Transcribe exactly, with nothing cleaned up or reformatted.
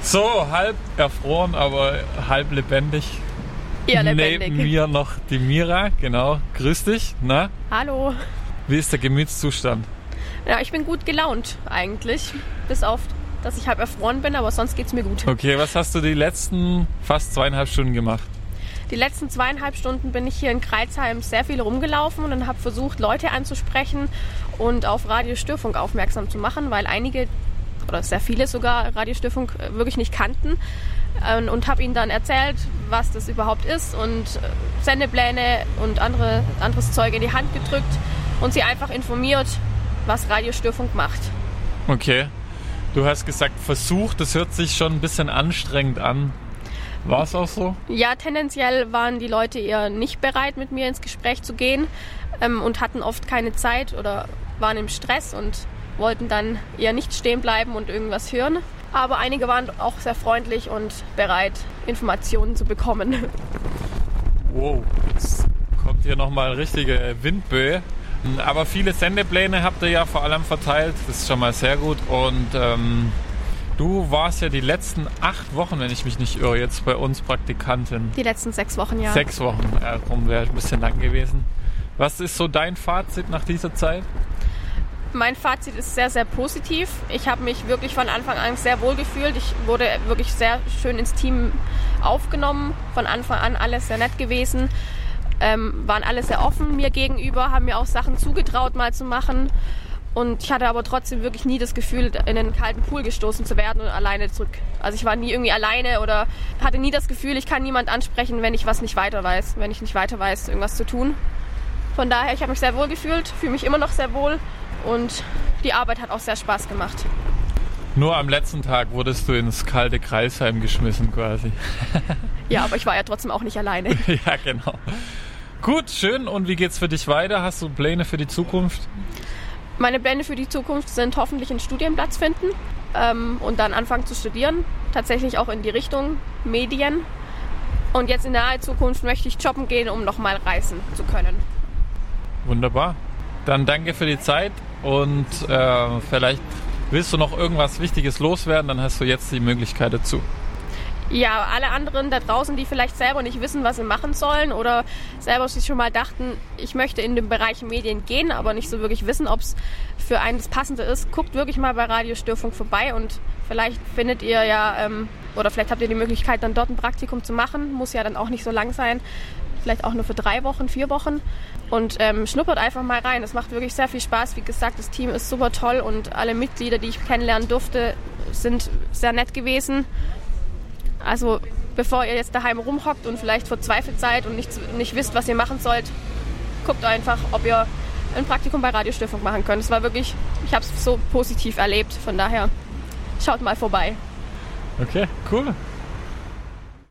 So, halb erfroren, aber halb lebendig. Ja, lebendig. Neben mir noch die Mira, genau. Grüß dich, na? Hallo. Wie ist der Gemütszustand? Ja, ich bin gut gelaunt eigentlich, bis auf, dass ich halb erfroren bin, aber sonst geht's mir gut. Okay, was hast du die letzten fast zweieinhalb Stunden gemacht? Die letzten zweieinhalb Stunden bin ich hier in Crailsheim sehr viel rumgelaufen und habe versucht, Leute anzusprechen und auf Radio Störfunk aufmerksam zu machen, weil einige oder sehr viele sogar Radio Störfunk wirklich nicht kannten, und habe ihnen dann erzählt, was das überhaupt ist und Sendepläne und andere, anderes Zeug in die Hand gedrückt und sie einfach informiert, was Radio Störfunk macht. Okay, du hast gesagt versucht, das hört sich schon ein bisschen anstrengend an. War es auch so? Ja, tendenziell waren die Leute eher nicht bereit, mit mir ins Gespräch zu gehen, ähm, und hatten oft keine Zeit oder waren im Stress und wollten dann eher nicht stehen bleiben und irgendwas hören. Aber einige waren auch sehr freundlich und bereit, Informationen zu bekommen. Wow, jetzt kommt hier nochmal eine richtige Windböe. Aber viele Sendepläne habt ihr ja vor allem verteilt, das ist schon mal sehr gut. Und ähm, du warst ja die letzten acht Wochen, wenn ich mich nicht irre, jetzt bei uns Praktikantin. Die letzten sechs Wochen, ja. Sechs Wochen, ja, darum wäre ein bisschen lang gewesen. Was ist so dein Fazit nach dieser Zeit? Mein Fazit ist sehr, sehr positiv. Ich habe mich wirklich von Anfang an sehr wohl gefühlt. Ich wurde wirklich sehr schön ins Team aufgenommen. Von Anfang an alles sehr nett gewesen. Ähm, waren alle sehr offen mir gegenüber, haben mir auch Sachen zugetraut, mal zu machen. Und ich hatte aber trotzdem wirklich nie das Gefühl, in einen kalten Pool gestoßen zu werden und alleine zurück. Also ich war nie irgendwie alleine oder hatte nie das Gefühl, ich kann niemand ansprechen, wenn ich was nicht weiter weiß, wenn ich nicht weiter weiß, irgendwas zu tun. Von daher, ich habe mich sehr wohl gefühlt, fühle mich immer noch sehr wohl. Und die Arbeit hat auch sehr Spaß gemacht. Nur am letzten Tag wurdest du ins kalte Crailsheim geschmissen quasi. Ja, aber ich war ja trotzdem auch nicht alleine. Ja, genau. Gut, schön. Und wie geht's für dich weiter? Hast du Pläne für die Zukunft? Meine Pläne für die Zukunft sind hoffentlich einen Studienplatz finden ähm, und dann anfangen zu studieren. Tatsächlich auch in die Richtung Medien. Und jetzt in naher Zukunft möchte ich jobben gehen, um nochmal reisen zu können. Wunderbar. Dann danke für die Zeit und äh, vielleicht willst du noch irgendwas Wichtiges loswerden, dann hast du jetzt die Möglichkeit dazu. Ja, alle anderen da draußen, die vielleicht selber nicht wissen, was sie machen sollen oder selber sich schon mal dachten, ich möchte in den Bereich Medien gehen, aber nicht so wirklich wissen, ob es für einen das Passende ist, guckt wirklich mal bei Radio Störfunk vorbei und vielleicht findet ihr ja, ähm, oder vielleicht habt ihr die Möglichkeit, dann dort ein Praktikum zu machen, muss ja dann auch nicht so lang sein, vielleicht auch nur für drei Wochen, vier Wochen. Und ähm, schnuppert einfach mal rein. Es macht wirklich sehr viel Spaß. Wie gesagt, das Team ist super toll und alle Mitglieder, die ich kennenlernen durfte, sind sehr nett gewesen. Also bevor ihr jetzt daheim rumhockt und vielleicht verzweifelt seid und nicht, nicht wisst, was ihr machen sollt, guckt einfach, ob ihr ein Praktikum bei Radio Störfunk machen könnt. Es war wirklich, ich habe es so positiv erlebt. Von daher, schaut mal vorbei. Okay, cool.